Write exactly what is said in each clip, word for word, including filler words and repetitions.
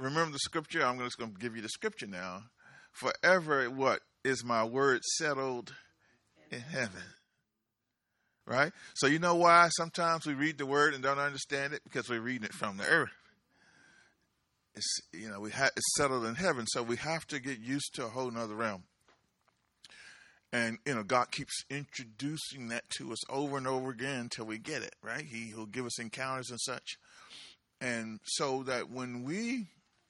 remember the scripture? I'm just going to give you the scripture now. Forever, what is my word settled in heaven? Right? So you know why sometimes we read the word and don't understand it? Because we're reading it from the earth. It's, you know, we ha- it's settled in heaven, so we have to get used to a whole nother realm. And, you know, God keeps introducing that to us over and over again until we get it, right? He, he'll give us encounters and such. And so that when we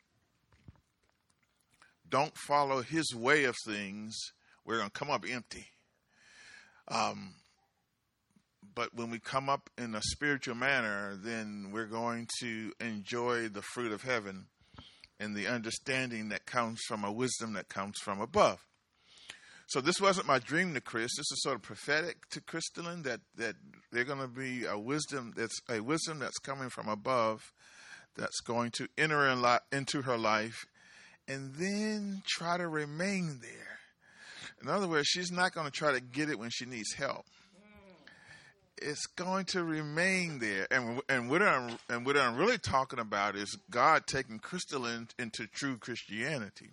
don't follow his way of things, we're going to come up empty. Um, but when we come up in a spiritual manner, then we're going to enjoy the fruit of heaven and the understanding that comes from a wisdom that comes from above. So this wasn't my dream to Chris. This is sort of prophetic to Crystalline, that, that they're going to be a wisdom that's a wisdom that's coming from above, that's going to enter in li- into her life and then try to remain there. In other words, she's not going to try to get it when she needs help. It's going to remain there. And and what I'm, and what I'm really talking about is God taking Crystalline into true Christianity.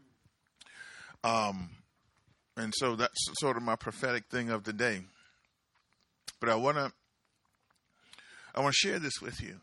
Um. And so that's sort of my prophetic thing of the day. But I want to I want to share this with you,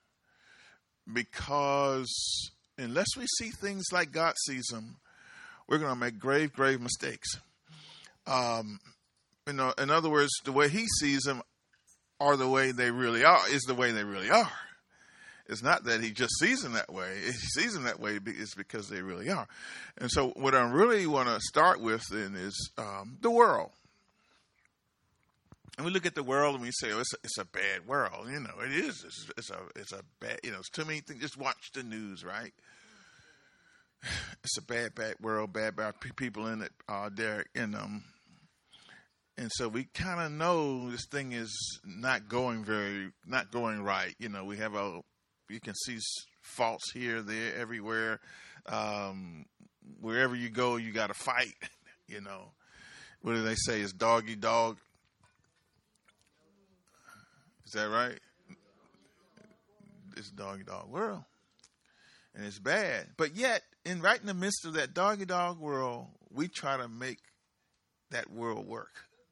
because unless we see things like God sees them, we're going to make grave, grave mistakes. Um, you know, in other words, the way he sees them are the way they really are, is the way they really are. It's not that he just sees them that way. He sees them that way is because they really are. And so what I really want to start with then is um, the world. And we look at the world and we say, oh, it's a, it's a bad world. You know, it is. It's, it's a it's a bad, you know, it's too many things. Just watch the news, right? It's a bad, bad world, bad, bad people in it, uh, there, and, um, and so we kind of know this thing is not going very, not going right. You know, we have a, you can see faults here, there, everywhere. Um, wherever you go, you got to fight. You know, what do they say? It's dog eat dog. Is that right? It's dog eat dog world, and it's bad. But yet, in right in the midst of that dog eat dog world, we try to make that world work.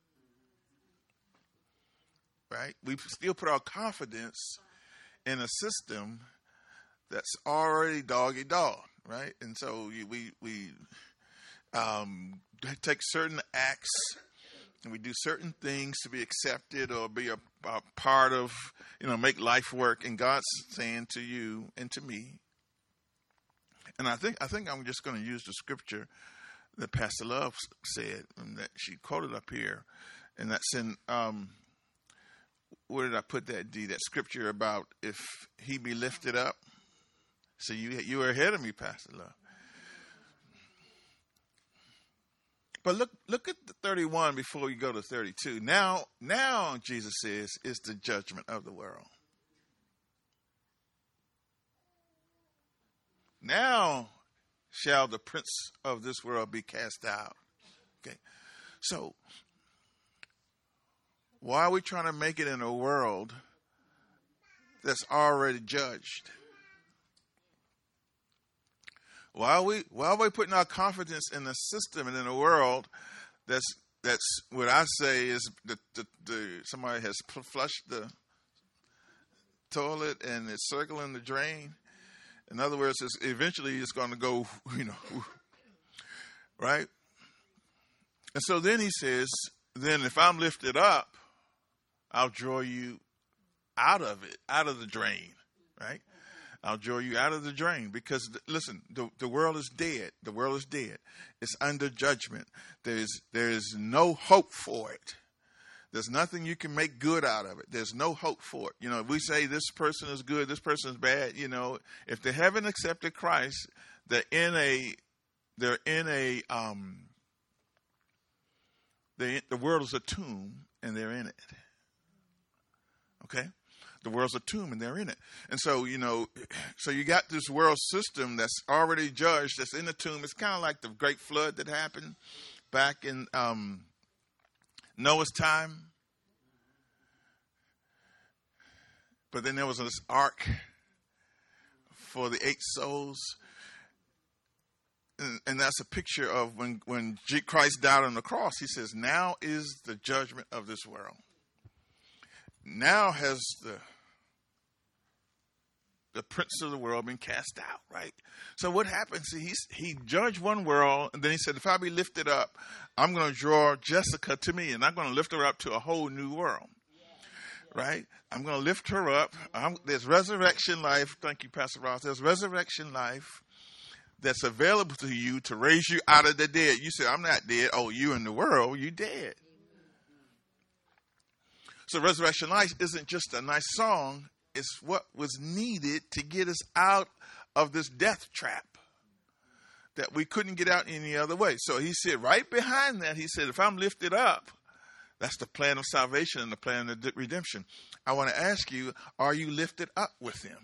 Right? We still put our confidence in a system that's already dog eat dog, right? And so we we um, take certain acts and we do certain things to be accepted or be a, a part of, you know, make life work. And God's saying to you and to me, and I think I think I'm just going to use the scripture that Pastor Love said and that she quoted up here, and that's in. Um, Where did I put that, D? That scripture about if he be lifted up. So you you were ahead of me, Pastor Love. But look look at the thirty-one before you go to thirty-two. Now, now Jesus says, is the judgment of the world. Now shall the prince of this world be cast out. Okay. So why are we trying to make it in a world that's already judged? Why are we why are we putting our confidence in a system and in a world that's that's what I say is the, the, the somebody has flushed the toilet and it's circling the drain. In other words, it's, eventually it's going to go, you know, right? And so then he says, then if I'm lifted up, I'll draw you out of it, out of the drain, right? I'll draw you out of the drain because, listen, the, the world is dead. The world is dead. It's under judgment. There's there's no hope for it. There's nothing you can make good out of it. There's no hope for it. You know, if we say this person is good, this person is bad, you know, if they haven't accepted Christ, they're in a, they're in a, um, they, the world is a tomb and they're in it. Okay? The world's a tomb and they're in it. And so, you know, so you got this world system that's already judged, that's in the tomb. It's kind of like the great flood that happened back in um, Noah's time. But then there was this ark for the eight souls. And, and that's a picture of when, when Christ died on the cross. He says, now is the judgment of this world. Now has the the prince of the world been cast out, right? So what happens? He's, he judged one world, and then he said, if I be lifted up, I'm going to draw Jessica to me, and I'm going to lift her up to a whole new world, right? I'm going to lift her up. I'm, there's resurrection life. Thank you, Pastor Ross. There's resurrection life that's available to you to raise you out of the dead. You say, I'm not dead. Oh, you in the world, you dead. So resurrection life isn't just a nice song. It's what was needed to get us out of this death trap that we couldn't get out any other way. So he said right behind that, he said, if I'm lifted up, that's the plan of salvation and the plan of redemption. I want to ask you, are you lifted up with him?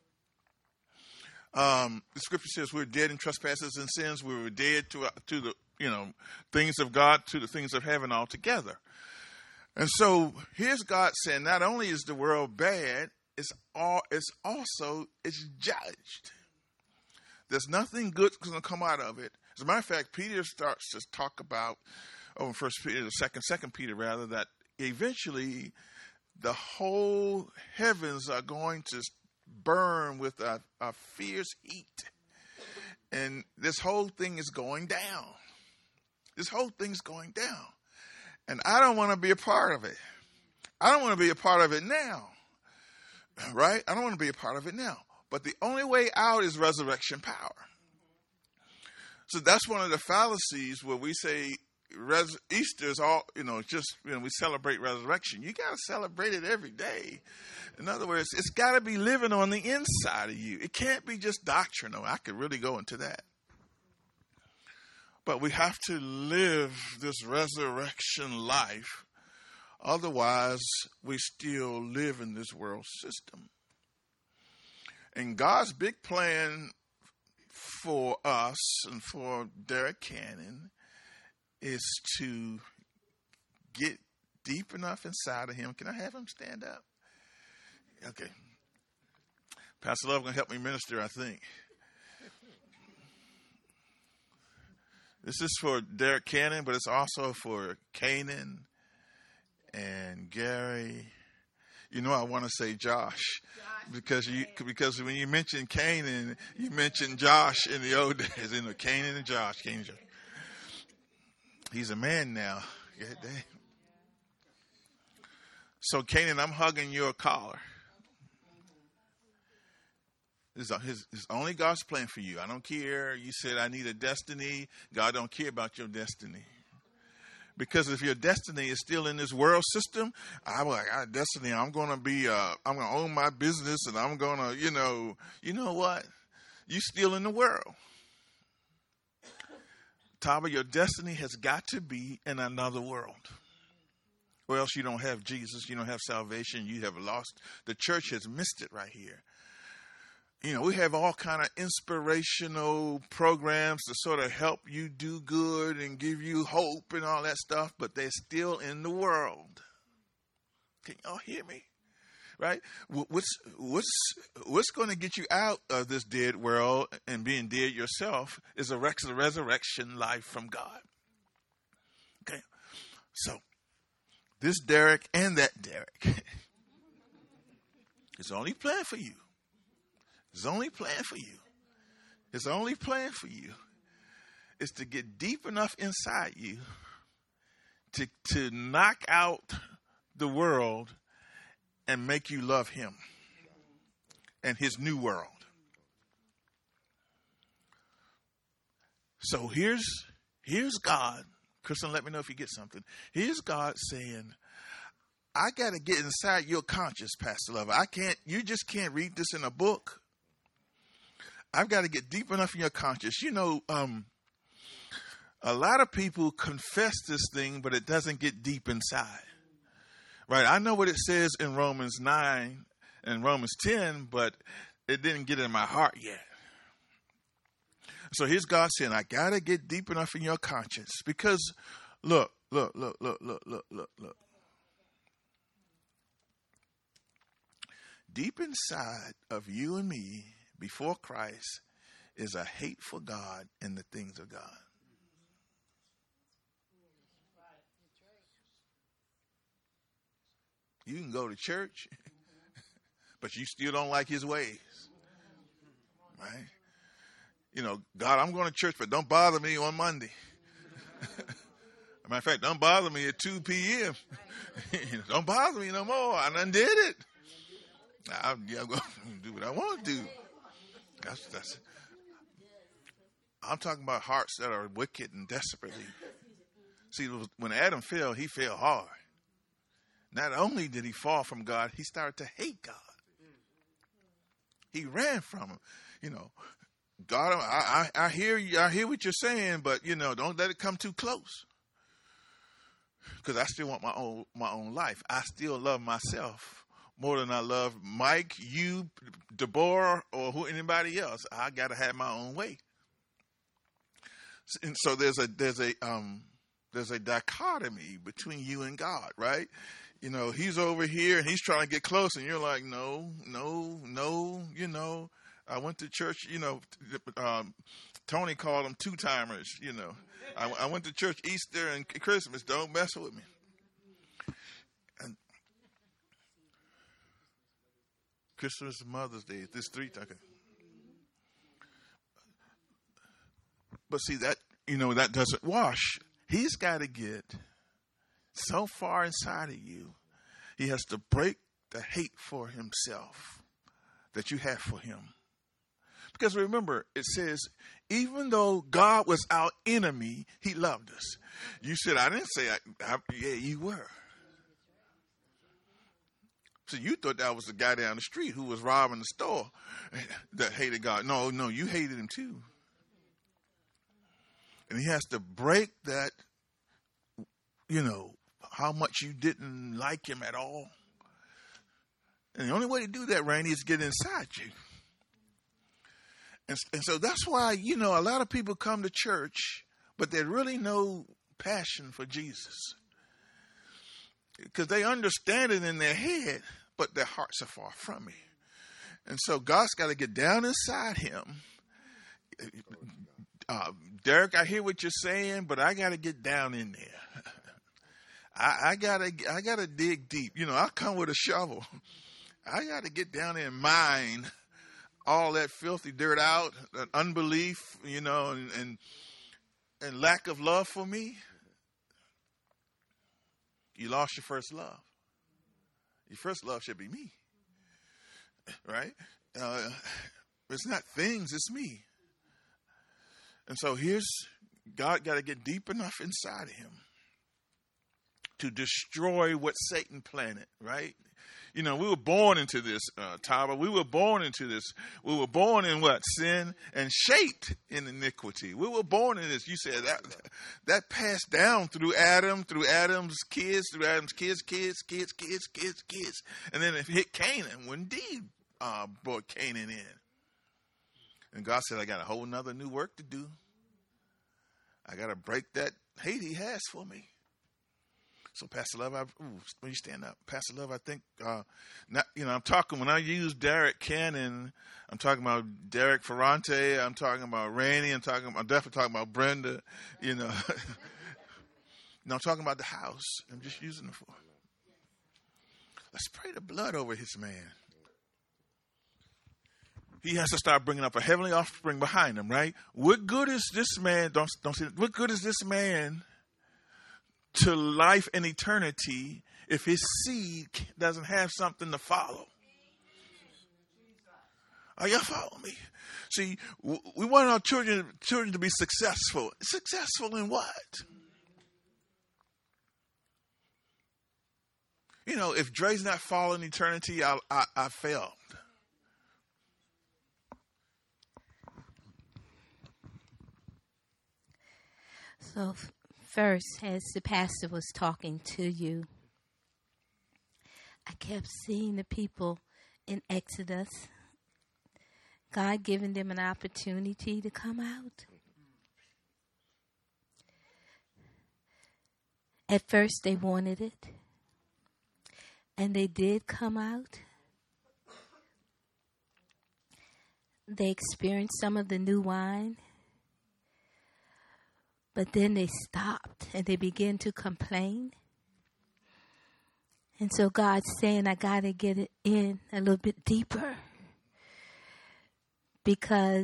Um, the scripture says we're dead in trespasses and sins. We were dead to, to the, you know, things of God, to the things of heaven altogether. And so here's God saying, not only is the world bad, it's all, it's also, it's judged. There's nothing good going to come out of it. As a matter of fact, Peter starts to talk about, oh, First Peter, the second, Second Peter rather, that eventually the whole heavens are going to burn with a, a fierce heat. And this whole thing is going down. This whole thing's going down. And I don't want to be a part of it. I don't want to be a part of it now. Right? I don't want to be a part of it now. But the only way out is resurrection power. So that's one of the fallacies where we say res- Easter is all, you know, just, you know, we celebrate resurrection. You got to celebrate it every day. In other words, it's got to be living on the inside of you. It can't be just doctrinal. I could really go into that. But we have to live this resurrection life. Otherwise, we still live in this world system. And God's big plan for us and for Derek Cannon is to get deep enough inside of him. Can I have him stand up? Okay. Pastor Love going to help me minister, I think. This is for Derek Cannon, but it's also for Canaan and Gary. You know, I want to say Josh, Josh. because you because when you mention Canaan, you mentioned Josh in the old days. You know, Canaan and Josh. Canaan and Josh. He's a man now. Good day. So, Canaan, I'm hugging your collar. This is his, only God's plan for you. I don't care. You said I need a destiny. God don't care about your destiny. Because if your destiny is still in this world system, I'm like, I got a destiny. I'm going to be, uh, I'm going to own my business and I'm going to, you know, you know what? You still in the world. Taba, your destiny has got to be in another world. Or else you don't have Jesus. You don't have salvation. You have lost. The church has missed it right here. You know, we have all kind of inspirational programs to sort of help you do good and give you hope and all that stuff, but they're still in the world. Can y'all hear me? Right? What's what's what's going to get you out of this dead world and being dead yourself is a resurrection life from God. Okay, so this Derek and that Derek, it's only plan for you. His only plan for you, his only plan for you is to get deep enough inside you to, to knock out the world and make you love him and his new world. So here's, here's God. Kristen, let me know if you get something. Here's God saying, I got to get inside your conscience, Pastor Lover. I can't, you just can't read this in a book. I've got to get deep enough in your conscience. You know, um, a lot of people confess this thing, but it doesn't get deep inside. Right? I know what it says in Romans nine and Romans ten, but it didn't get in my heart yet. So here's God saying, I got to get deep enough in your conscience. Because, look, look, look, look, look, look, look, look. Deep inside of you and me, before Christ is a hateful God in the things of God. You can go to church, but you still don't like his ways. Right? You know, God, I'm going to church, but don't bother me on Monday. Matter of fact, don't bother me at two p.m. Don't bother me no more. I done did it. I, yeah, I'm going to do what I want to do. That's, that's, I'm talking about hearts that are wicked and desperately. See, when Adam fell, he fell hard. Not only did he fall from God, he started to hate God. He ran from him. You know, God, I, I, I hear you. I hear what you're saying, but you know, don't let it come too close. Because I still want my own my own life. I still love myself more than I love Mike, you, Deborah, or who anybody else. I got to have my own way. And so there's a there's a um there's a dichotomy between you and God, right? You know, he's over here and he's trying to get close, and you're like, no, no, no. You know, I went to church. You know, um, Tony called them two timers. You know, I, I went to church Easter and Christmas. Don't mess with me. And Christmas, Mother's Day, this three times. But see that you know that doesn't wash. He's got to get so far inside of you, he has to break the hate for himself that you have for him. Because remember, it says, even though God was our enemy, he loved us. You said, I didn't say, I, I, yeah, you were. So you thought that was the guy down the street who was robbing the store that hated God. No, no, you hated him too. And he has to break that, you know, how much you didn't like him at all. And the only way to do that, Randy, is get inside you. And, and so that's why, you know, a lot of people come to church, but there's really no passion for Jesus. Because they understand it in their head, but their hearts are far from it. And so God's got to get down inside him. Uh, Derek, I hear what you're saying, but I got to get down in there. I, I gotta, I gotta dig deep. You know, I come with a shovel. I gotta get down there and mine all that filthy dirt out, that unbelief, you know, and, and and lack of love for me. You lost your first love. Your first love should be me, right? Uh, it's not things; it's me. And so here's God. Got to get deep enough inside of him to destroy what Satan planted, right? You know, we were born into this, uh, Taba. We were born into this. We were born in what? Sin, and shaped in iniquity. We were born in this. You said that that passed down through Adam, through Adam's kids, through Adam's kids, kids, kids, kids, kids, kids. And then it hit Canaan, when indeed uh, brought Canaan in. And God said, I got a whole nother new work to do. I got to break that hate he has for me. So, Pastor Love, I, ooh, when you stand up, Pastor Love, I think, uh, not, you know, I'm talking, when I use Derek Cannon, I'm talking about Derek Ferrante, I'm talking about Randy, I'm talking, I'm definitely talking about Brenda, you know. No, I'm talking about the house. I'm just using it for. Let's pray the blood over his man. He has to start bringing up a heavenly offspring behind him, right? What good is this man? Don't don't say. What good is this man to life and eternity if his seed doesn't have something to follow? Are y'all following me? See, we want our children children to be successful. Successful in what? You know, if Dre's not following eternity, I I, I failed. So first, as the pastor was talking to you, I kept seeing the people in Exodus, God giving them an opportunity to come out. At first, they wanted it, and they did come out. they experienced some of the new wine, but then they stopped and they began to complain. And so God's saying, I got to get it in a little bit deeper, because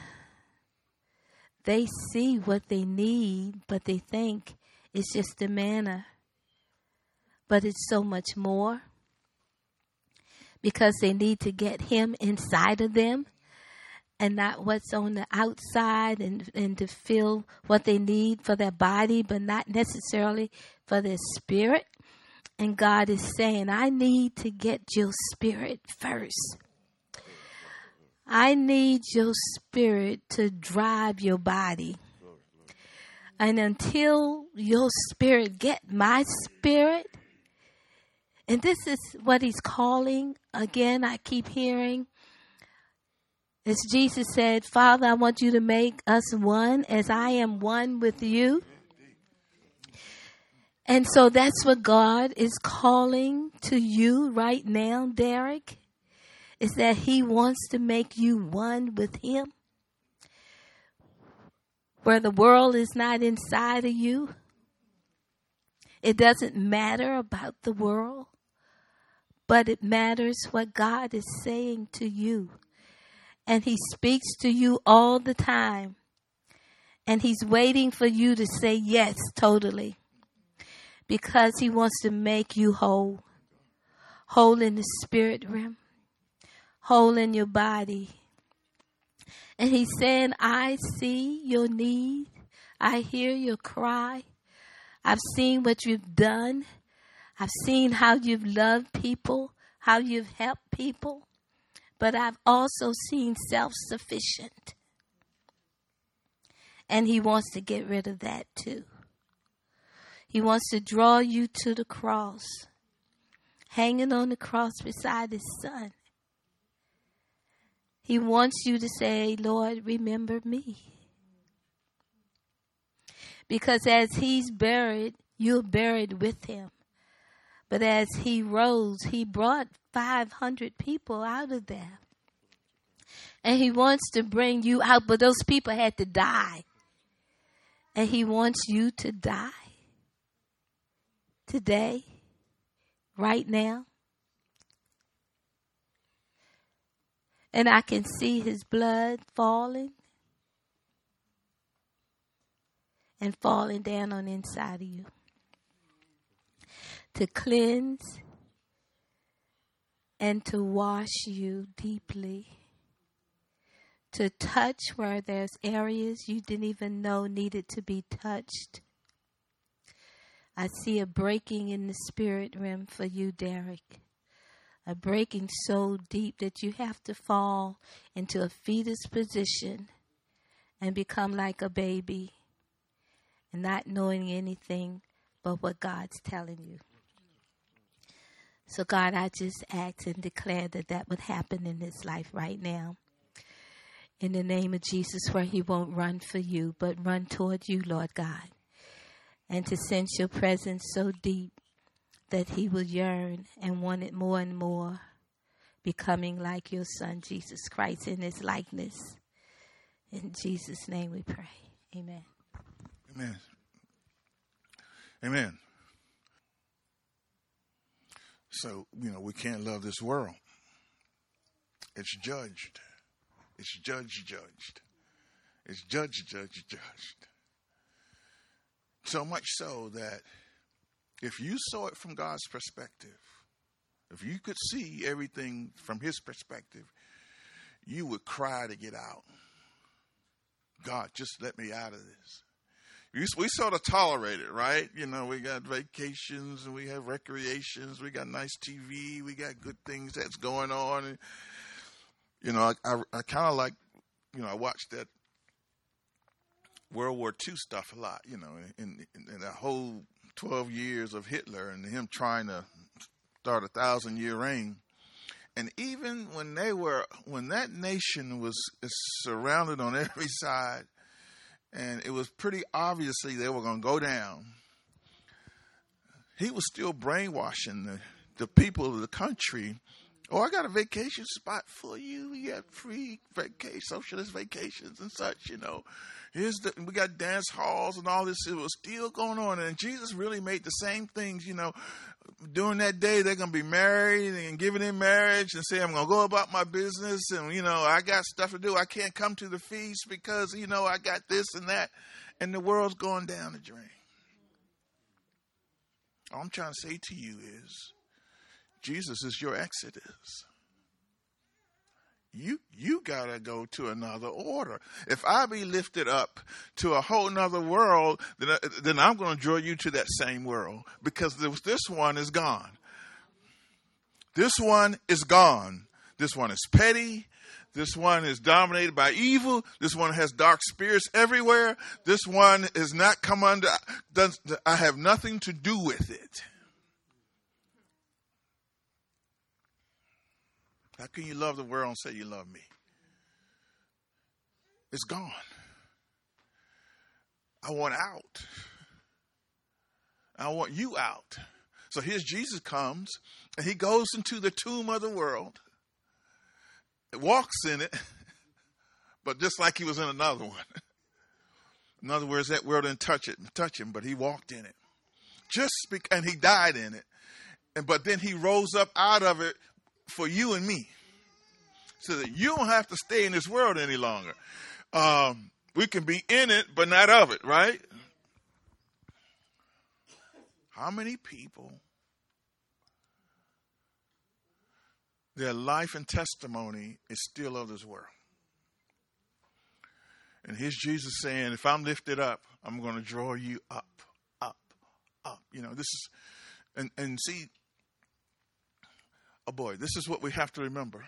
they see what they need, but they think it's just the manna. But it's so much more, because they need to get him inside of them and not what's on the outside, and, and to feel what they need for their body, but not necessarily for their spirit. And God is saying, I need to get your spirit first. I need your spirit to drive your body. And until your spirit get my spirit, and this is what he's calling. Again, I keep hearing, as Jesus said, Father, I want you to make us one as I am one with you. And so that's what God is calling to you right now, Derek, is that he wants to make you one with him, where the world is not inside of you. It doesn't matter about the world, but it matters what God is saying to you. And he speaks to you all the time. And he's waiting for you to say yes, totally. Because he wants to make you whole. Whole in the spirit realm. Whole in your body. And he's saying, I see your need. I hear your cry. I've seen what you've done. I've seen how you've loved people, how you've helped people. But I've also seen self-sufficient. And he wants to get rid of that too. He wants to draw you to the cross, hanging on the cross beside his son. He wants you to say, Lord, remember me. Because as he's buried, you're buried with him. But as he rose, he brought five hundred people out of there. And he wants to bring you out, but those people had to die. And he wants you to die. Today, right now. And I can see his blood falling. And falling down on the inside of you. To cleanse and to wash you deeply. To touch where there's areas you didn't even know needed to be touched. I see a breaking in the spirit realm for you, Derek. A breaking so deep that you have to fall into a fetus position and become like a baby and not knowing anything but what God's telling you. So God, I just ask and declare that that would happen in his life right now. In the name of Jesus, where he won't run for you, but run toward you, Lord God. And to sense your presence so deep that he will yearn and want it more and more, becoming like your son, Jesus Christ, in his likeness. In Jesus' name we pray. Amen. Amen. Amen. So, you know, we can't love this world. It's judged. It's judged, judged. It's judged, judged, judged. So much so that if you saw it from God's perspective, if you could see everything from his perspective, you would cry to get out. God, just let me out of this. We sort of tolerate it, right? You know, we got vacations and we have recreations. We got nice T V. We got good things that's going on. And, you know, I, I, I kind of like, you know, I watched that World War Two stuff a lot, you know, in, in, in the whole twelve years of Hitler and him trying to start a thousand year reign. And even when they were, when that nation was surrounded on every side, and it was pretty obviously they were going to go down, he was still brainwashing the, the people of the country Oh, I got a vacation spot for you. You have free vacation, socialist vacations and such, you know. Here's the, we got dance halls and all this. It was still going on. And Jesus really made the same things, you know. During that day, they're going to be married and given in marriage and say, I'm going to go about my business. And, you know, I got stuff to do. I can't come to the feast because, you know, I got this and that. And the world's going down the drain. All I'm trying to say to you is, Jesus is your Exodus. You you gotta go to another order. If I be lifted up to a whole nother world, then, I, then I'm going to draw you to that same world, because this, this one is gone. This one is gone. This one is petty. This one is dominated by evil. This one has dark spirits everywhere. This one is not come under. Does, I have nothing to do with it. How can you love the world and say you love me? It's gone. I want out. I want you out. So here's Jesus comes, and he goes into the tomb of the world, walks in it, but just like he was in another one. In other words, that world didn't touch it, touch him, but he walked in it. Just speak, and he died in it. And but then he rose up out of it for you and me, so that you don't have to stay in this world any longer. Um, we can be in it, but not of it, right? How many people, their life and testimony is still of this world? And here's Jesus saying, if I'm lifted up, I'm going to draw you up, up, up. You know, this is, and, and see, oh boy, this is what we have to remember.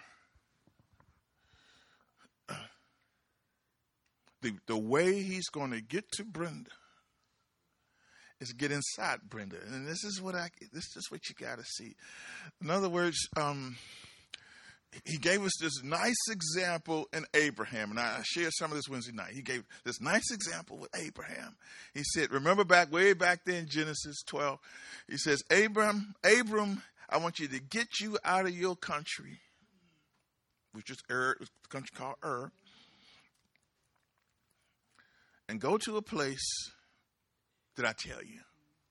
The, the way he's going to get to Brenda is get inside Brenda. And this is what I, this is what you got to see. In other words, um, he gave us this nice example in Abraham. And I shared some of this Wednesday night. He gave this nice example with Abraham. He said, remember back, way back then, Genesis twelve, he says, Abram, Abram, I want you to get you out of your country, which is Ur, the country called Ur, and go to a place that I tell you.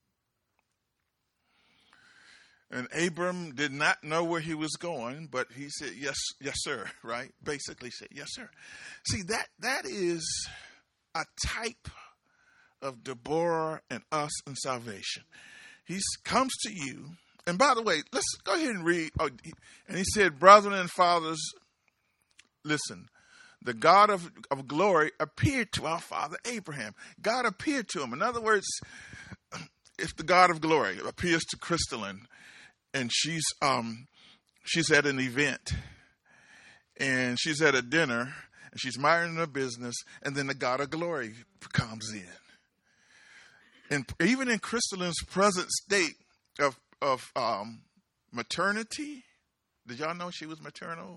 And Abram did not know where he was going, but he said, yes, yes, sir, right? Basically said, yes, sir. See, that that is a type of Deborah and us in salvation. He comes to you. And by the way, let's go ahead and read. Oh, and he said, brethren and fathers, listen. The God of, of glory appeared to our father Abraham. God appeared to him. In other words, if the God of glory appears to Crystalline, and she's um she's at an event, and she's at a dinner, and she's minding her business, and then the God of glory comes in. And even in Crystalline's present state of of um, maternity, did y'all know she was maternal?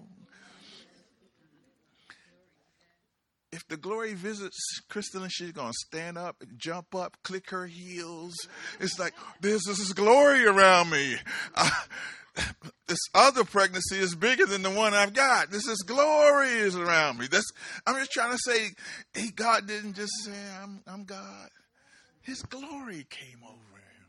If the glory visits Crystalline, she's going to stand up, jump up, click her heels. It's like, there's this glory around me. Uh, this other pregnancy is bigger than the one I've got. This is glory is around me. That's, I'm just trying to say, hey, God didn't just say, I'm, I'm God. His glory came over him.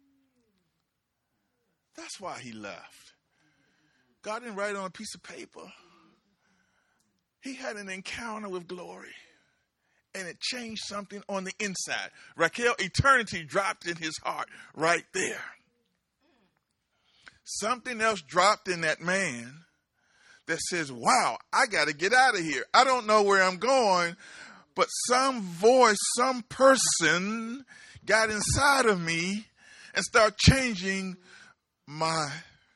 That's why he left. God didn't write it on a piece of paper. He had an encounter with glory, and it changed something on the inside. Raquel, eternity dropped in his heart right there. Something else dropped in that man that says, wow, I got to get out of here. I don't know where I'm going, but some voice, some person got inside of me and started changing my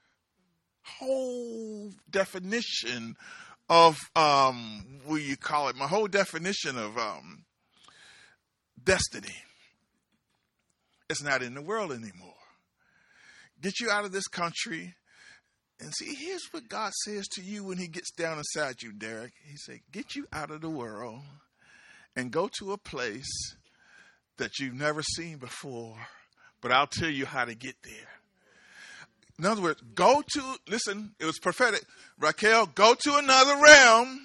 whole definition of, um, what do you call it? My whole definition of um, destiny. It's not in the world anymore. Get you out of this country. And see, here's what God says to you when he gets down inside you, Derek. He said, get you out of the world and go to a place that you've never seen before. But I'll tell you how to get there. In other words, go to, listen, it was prophetic. Raquel, go to another realm.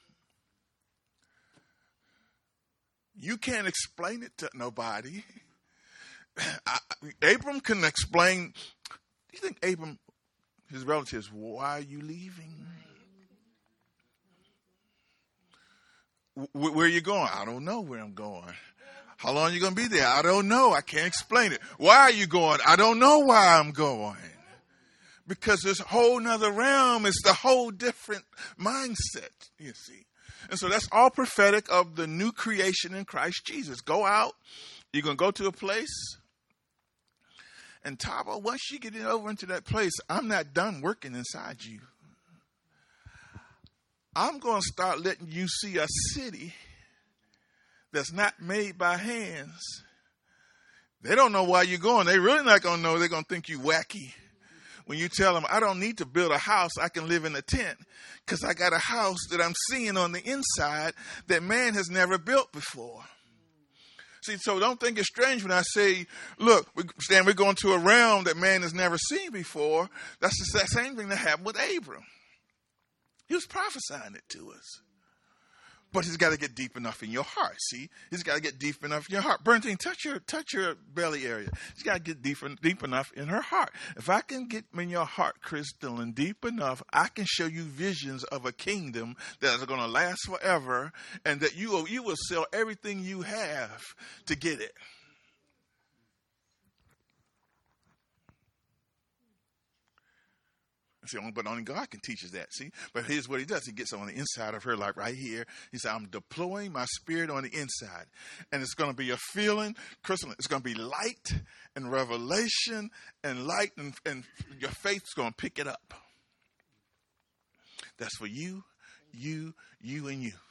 You can't explain it to nobody. I, Abram can explain. Do you think Abram, his relatives, why are you leaving? W- where are you going? I don't know where I'm going. How long are you going to be there? I don't know. I can't explain it. Why are you going? I don't know why I'm going. Because this whole nother realm is the whole different mindset, you see. And so that's all prophetic of the new creation in Christ Jesus. Go out. You're going to go to a place. And Taba, once you get over into that place, I'm not done working inside you. I'm going to start letting you see a city that's not made by hands. They don't know why you're going. They're really not going to know. They're going to think you wacky. When you tell them, I don't need to build a house, I can live in a tent because I got a house that I'm seeing on the inside that man has never built before. See, so don't think it's strange when I say, look, we, Stan, we're going to a realm that man has never seen before. That's the same thing that happened with Abram. He was prophesying it to us. But he's got to get deep enough in your heart. See, he's got to get deep enough in your heart. Bernadine, touch your touch your belly area. He's got to get deep deep enough in her heart. If I can get in your heart, Crystal, and deep enough, I can show you visions of a kingdom that is going to last forever, and that you will, you will sell everything you have to get it. See, but only God can teach us that, see? But here's what he does. He gets on the inside of her, like right here. He said, I'm deploying my spirit on the inside. And it's going to be a feeling, Crystal, it's going to be light and revelation and light, and, and your faith's going to pick it up. That's for you, you, you, and you.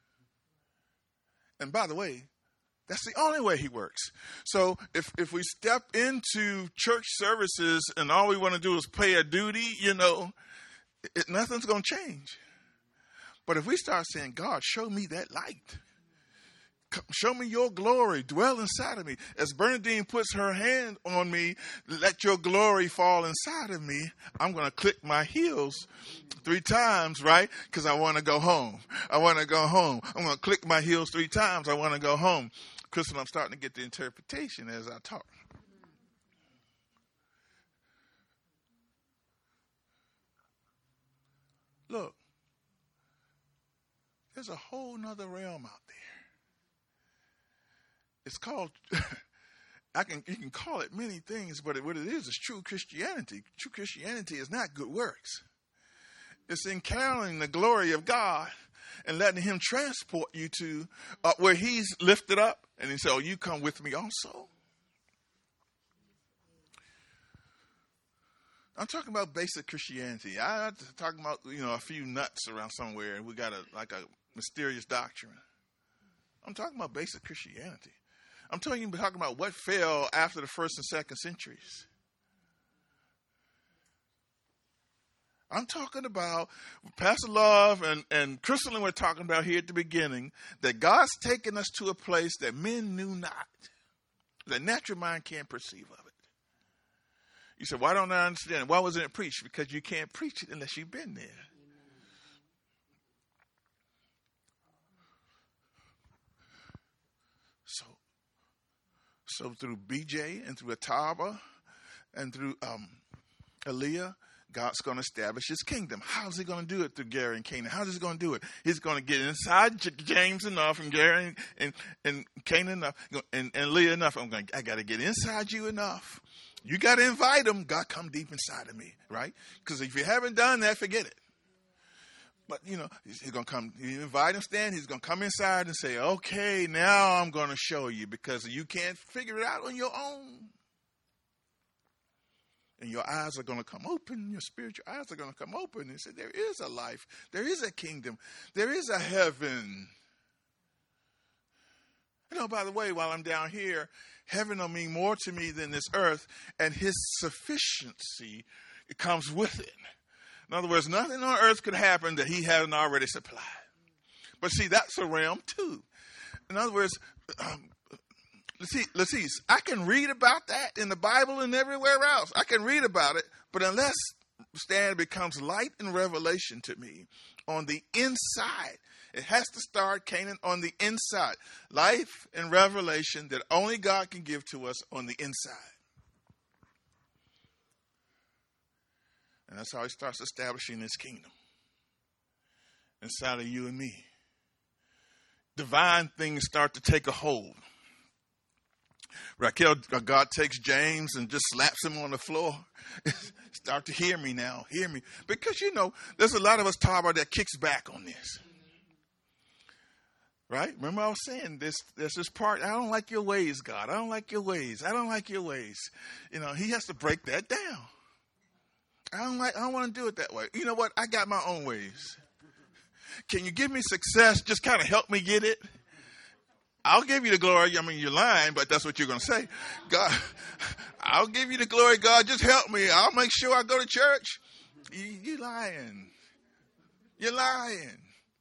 And by the way, that's the only way he works. So if, if we step into church services and all we want to do is pay a duty, you know, it, nothing's going to change. But if we start saying, God, show me that light. Show me your glory. Dwell inside of me. As Bernadine puts her hand on me, let your glory fall inside of me. I'm going to click my heels three times, right? Because I want to go home. I want to go home. I'm going to click my heels three times. I want to go home. Crystal, I'm starting to get the interpretation as I talk. Look, there's a whole nother realm out there. It's called, I can you can call it many things, but it, what it is is true Christianity. True Christianity is not good works. It's encountering the glory of God and letting him transport you to uh, where he's lifted up. And he said, oh, you come with me also. I'm talking about basic Christianity. I'm talking about, you know, a few nuts around somewhere and we got a like a mysterious doctrine. I'm talking about basic Christianity. I'm telling you, talking about what fell after the first and second centuries. I'm talking about Pastor Love and, and Crystal and we're talking about here at the beginning, that God's taken us to a place that men knew not. The natural mind can't perceive of it. You said, why don't I understand it? Why wasn't it preached? Because you can't preach it unless you've been there. So, so through B J and through Ataba and through um, Aaliyah, God's going to establish his kingdom. How's he going to do it through Gary and Canaan? How's he going to do it? He's going to get inside James enough and Gary and, and, and Canaan enough and, and Leah enough. I'm going, I got to get inside you enough. You got to invite him. God, come deep inside of me, right? Because if you haven't done that, forget it. But, you know, he's, he's going to come, you invite him, Stan, he's going to come inside and say, okay, now I'm going to show you because you can't figure it out on your own. And your eyes are going to come open. Your spiritual eyes are going to come open. And say, there is a life. There is a kingdom. There is a heaven. You know, by the way, while I'm down here, heaven will mean more to me than this earth. And his sufficiency, it comes with it. In other words, nothing on earth could happen that he hadn't already supplied. But see, that's a realm too. In other words, um, let's see, let's see. I can read about that in the Bible and everywhere else. I can read about it, but unless Stan becomes light and revelation to me on the inside, it has to start, Canaan, on the inside. Life and revelation that only God can give to us on the inside. And that's how he starts establishing his kingdom inside of you and me. Divine things start to take a hold. Raquel, God takes James and just slaps him on the floor. Start to hear me now. Hear me. Because, you know, there's a lot of us, Tarbara, that kicks back on this. Right? Remember I was saying this, there's this part, I don't like your ways, God. I don't like your ways. I don't like your ways. You know, he has to break that down. I don't like, I don't want to do it that way. You know what? I got my own ways. Can you give me success? Just kind of help me get it. I'll give you the glory. I mean, you're lying, but that's what you're going to say. God, I'll give you the glory. God, just help me. I'll make sure I go to church. You, you lying. You're lying.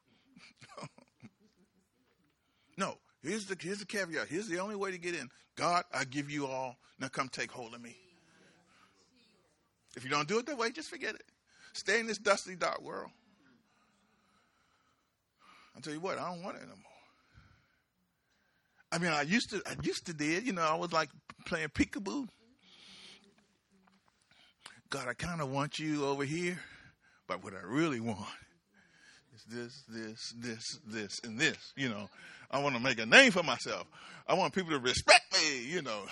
No, here's the, here's the caveat. Here's the only way to get in. God, I give you all. Now come take hold of me. If you don't do it that way, just forget it. Stay in this dusty, dark world. I'll tell you what, I don't want it no more. I mean, I used to, I used to did, you know, I was like playing peekaboo. God, I kind of want you over here, but what I really want is this, this, this, this, and this, you know. I want to make a name for myself. I want people to respect me, you know.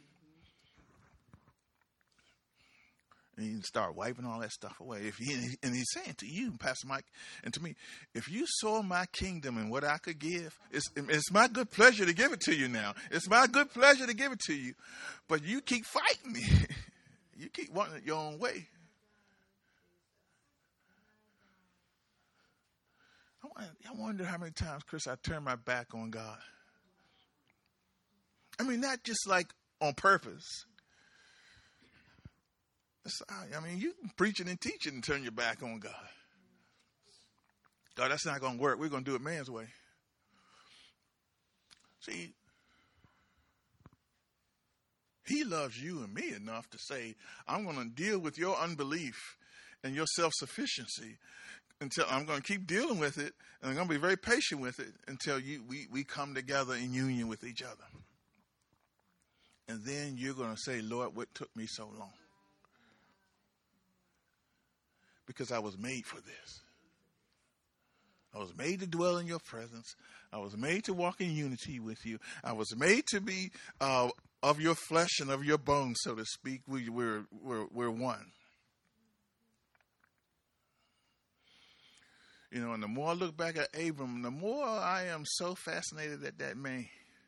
And you start wiping all that stuff away. If he, and he's saying to you, Pastor Mike, and to me, if you saw my kingdom and what I could give, it's, it's my good pleasure to give it to you now. It's my good pleasure to give it to you. But you keep fighting me. You keep wanting it your own way. I wonder how many times, Chris, I turn my back on God. I mean, not just like on purpose. I mean, you can preach it and teach it and turn your back on God. God, that's not going to work. We're going to do it man's way. See, he loves you and me enough to say, I'm going to deal with your unbelief and your self-sufficiency until I'm going to keep dealing with it, and I'm going to be very patient with it until you we, we come together in union with each other. And then you're going to say, Lord, what took me so long? Because I was made for this. I was made to dwell in your presence. I was made to walk in unity with you. I was made to be uh, of your flesh and of your bones, so to speak. We, we're, we're, we're one. You know, and the more I look back at Abram, the more I am so fascinated at that man.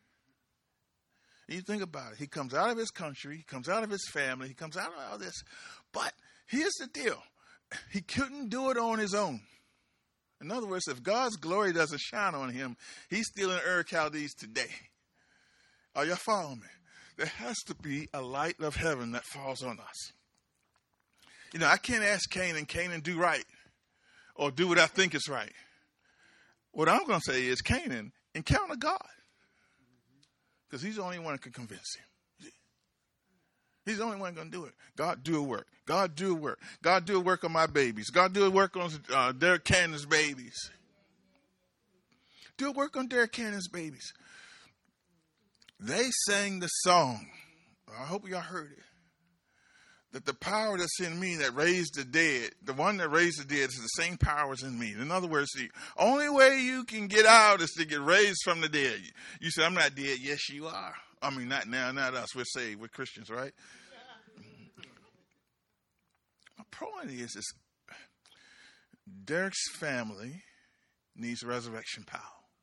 You think about it. He comes out of his country. He comes out of his family. He comes out of all this. But here's the deal. He couldn't do it on his own. In other words, if God's glory doesn't shine on him, he's still in Ur Chaldees today. Are y'all following me? There has to be a light of heaven that falls on us. You know, I can't ask Canaan, Canaan, do right. Or do what I think is right. What I'm going to say is, Canaan, encounter God. Because he's the only one that can convince him. He's the only one going to do it. God, do a work. God, do a work. God, do a work on my babies. God, do a work on uh, Derek Cannon's babies. Do a work on Derek Cannon's babies. They sang the song. I hope y'all heard it. That the power that's in me that raised the dead, the one that raised the dead is the same power as in me. In other words, the only way you can get out is to get raised from the dead. You say, I'm not dead. Yes, you are. I mean, not now, not us. We're saved. We're Christians, right? Yeah. My point is, is Derek's family needs resurrection power.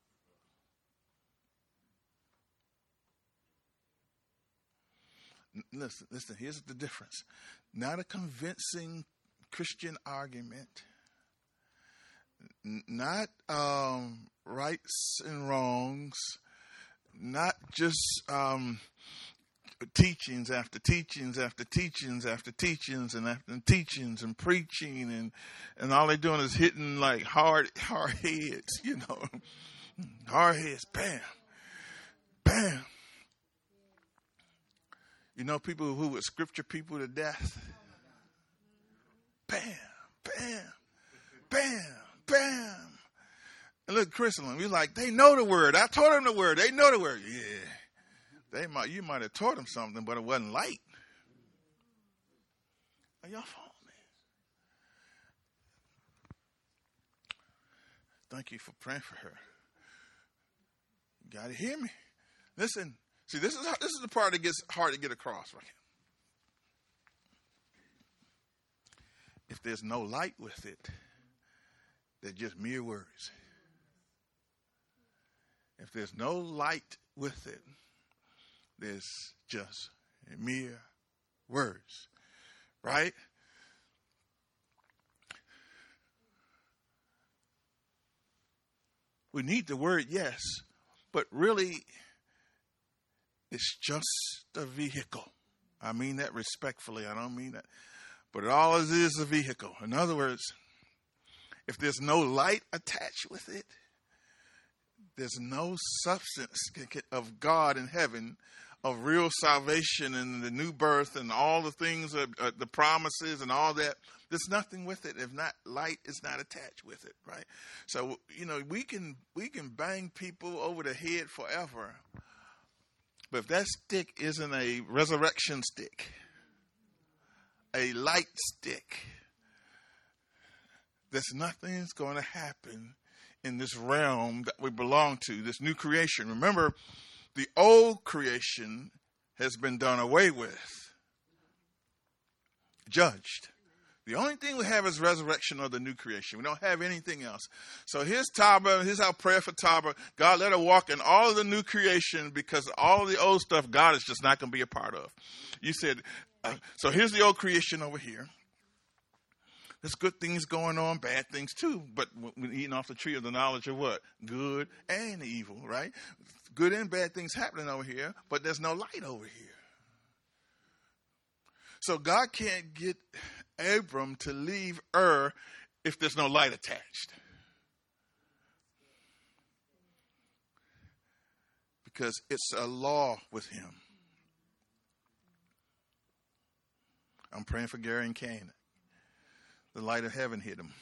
Listen, listen, here's the difference. Not a convincing Christian argument. N- not um, rights and wrongs. Not just um, teachings after teachings after teachings after teachings and after teachings and preaching. And, and all they're doing is hitting like hard, hard heads, you know. Hard heads, bam, bam. You know people who would scripture people to death? Bam, bam, bam, bam. And look, Christendom, we like, they know the word. I taught them the word. They know the word. Yeah. They might, you might have taught them something, but it wasn't light. Are y'all following me? Thank you for praying for her. You got to hear me. Listen. See, this is how, this is the part that gets hard to get across, right? If there's no light with it, they're just mere words. If there's no light with it, there's just mere words, right? We need the word, yes, but really, it's just a vehicle. I mean that respectfully. I don't mean that. But all it is is a vehicle. In other words, if there's no light attached with it, there's no substance of God in heaven, of real salvation and the new birth and all the things, uh, uh, the promises and all that. There's nothing with it if not light is not attached with it, right? So, you know, we can we can bang people over the head forever. But if that stick isn't a resurrection stick, a light stick, there's nothing that's going to happen in this realm that we belong to, this new creation. Remember, the old creation has been done away with, judged. The only thing we have is resurrection of the new creation. We don't have anything else. So here's Taba. Here's our prayer for Taba. God, let her walk in all of the new creation, because all of the old stuff God is just not going to be a part of. You said, uh, so here's the old creation over here. There's good things going on, bad things too. But we're eating off the tree of the knowledge of what? Good and evil, right? Good and bad things happening over here, but there's no light over here. So God can't get Abram to leave Ur if there's no light attached. Because it's a law with him. I'm praying for Gary and Kane. The light of heaven hit him.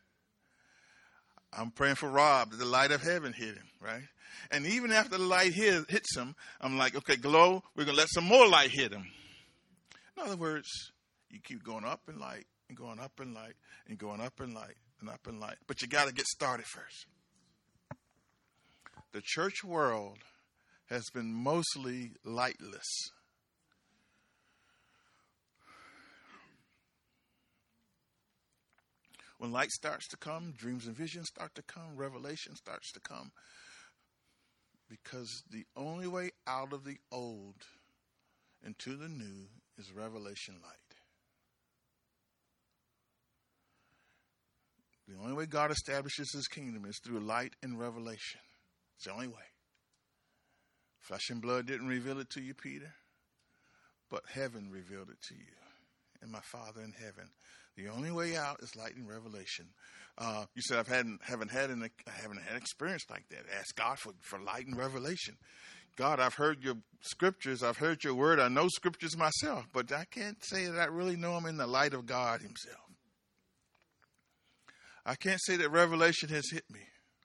I'm praying for Rob that the light of heaven hit him, right? And even after the light hit, hits him, I'm like, okay, Glow, we're going to let some more light hit him. In other words, you keep going up in light and going up in light and going up in light and up in light. But you got to get started first. The church world has been mostly lightless. When light starts to come, dreams and visions start to come, revelation starts to come. Because the only way out of the old into the new is revelation light. The only way God establishes his kingdom is through light and revelation. It's the only way. Flesh and blood didn't reveal it to you, Peter, but heaven revealed it to you. And my Father in heaven. The only way out is light and revelation. Uh, you said I've hadn't haven't had an I haven't had an experience like that. Ask God for, for light and revelation. God, I've heard your scriptures. I've heard your word. I know scriptures myself, but I can't say that I really know them in the light of God himself. I can't say that revelation has hit me.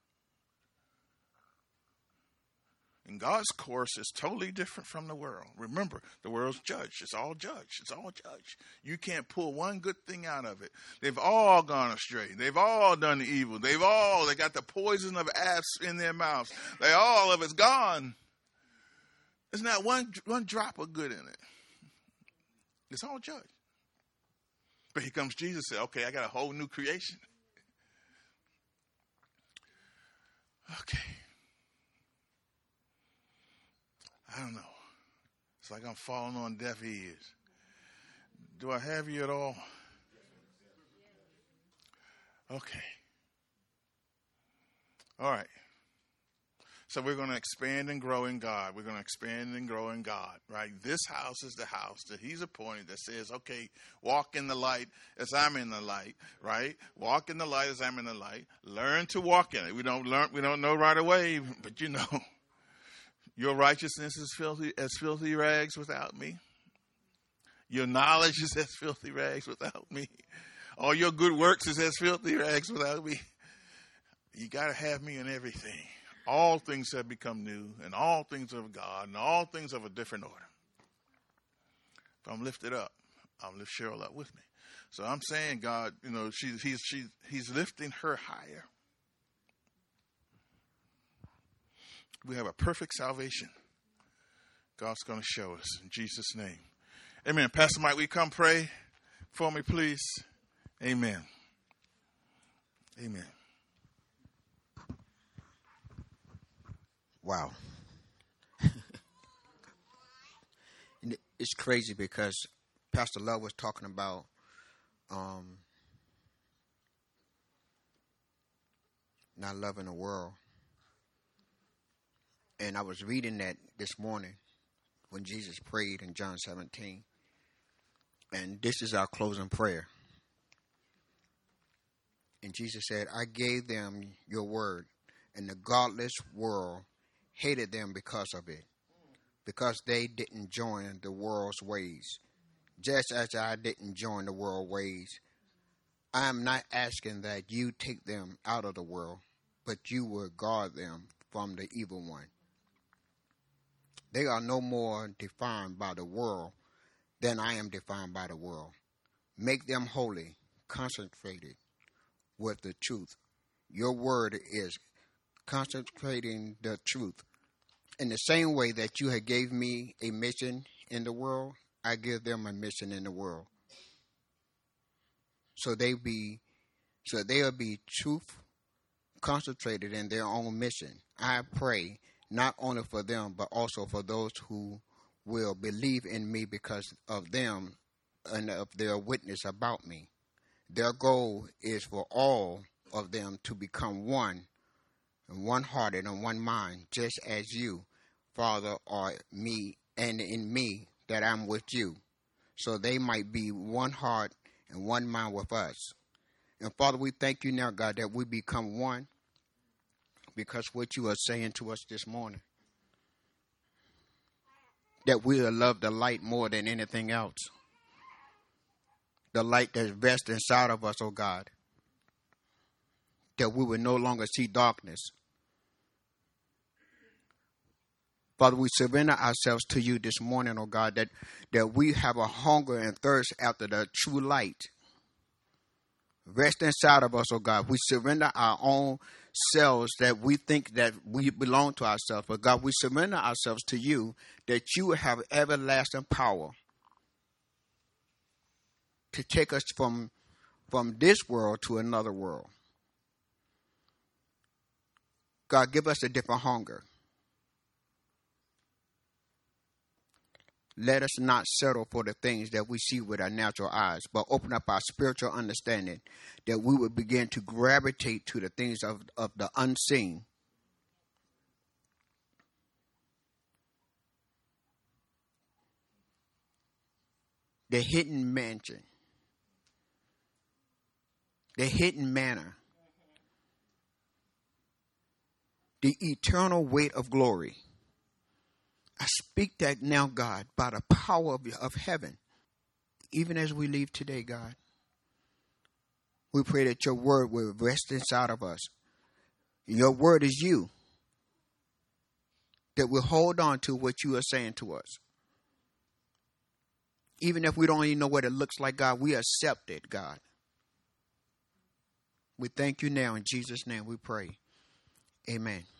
And God's course is totally different from the world. Remember, the world's judged. It's all judged. It's all judged. You can't pull one good thing out of it. They've all gone astray. They've all done evil. They've all, they got the poison of asps in their mouths. They all of it's gone. There's not one, one drop of good in it. It's all judged. But here comes Jesus and said, okay, I got a whole new creation. Okay. I don't know. It's like I'm falling on deaf ears. Do I have you at all? Okay. All right. So we're going to expand and grow in God. We're going to expand and grow in God, right? This house is the house that he's appointed that says, okay, walk in the light as I'm in the light, right? Walk in the light as I'm in the light. Learn to walk in it. We don't learn, we don't know right away, but you know. Your righteousness is filthy as filthy rags without me. Your knowledge is as filthy rags without me. All your good works is as filthy rags without me. You got to have me in everything. All things have become new, and all things of God, and all things of a different order. If I'm lifted up, I'll lift Cheryl up with me. So I'm saying, God, you know, she's he's she's he's lifting her higher. We have a perfect salvation. God's going to show us in Jesus' name. Amen. Pastor Mike, will you come pray for me, please? Amen. Amen. Wow. It's crazy because Pastor Love was talking about um, not loving the world. And I was reading that this morning when Jesus prayed in John seventeen. And this is our closing prayer. And Jesus said, I gave them your word, and the godless world hated them because of it, because they didn't join the world's ways, just as I didn't join the world's ways. I am not asking that you take them out of the world, but you will guard them from the evil one. They are no more defined by the world than I am defined by the world. Make them holy, concentrated with the truth. Your word is concentrating the truth. In the same way that you have gave me a mission in the world, I give them a mission in the world. So they be, so they'll be truth concentrated in their own mission. I pray not only for them, but also for those who will believe in me because of them and of their witness about me. Their goal is for all of them to become one, and one-hearted and one mind, just as you, Father, are me and in me, that I'm with you, so they might be one heart and one mind with us. And Father, we thank you now, God, that we become one because what you are saying to us this morning, that we will love the light more than anything else. The light that rests inside of us, oh God, that we will no longer see darkness. Father, we surrender ourselves to you this morning, oh God, that, that we have a hunger and thirst after the true light. Rest inside of us, oh God. We surrender our own selves that we think that we belong to ourselves. But God, we surrender ourselves to you that you have everlasting power to take us from, from this world to another world. God, give us a different hunger. Let us not settle for the things that we see with our natural eyes, but open up our spiritual understanding that we would begin to gravitate to the things of, of the unseen. The hidden mansion. The hidden manna. The eternal weight of glory. I speak that now, God, by the power of, of heaven. Even as we leave today, God, we pray that your word will rest inside of us. Your word is you. That we'll hold on to what you are saying to us. Even if we don't even know what it looks like, God, we accept it, God. We thank you now. In Jesus' name we pray. Amen.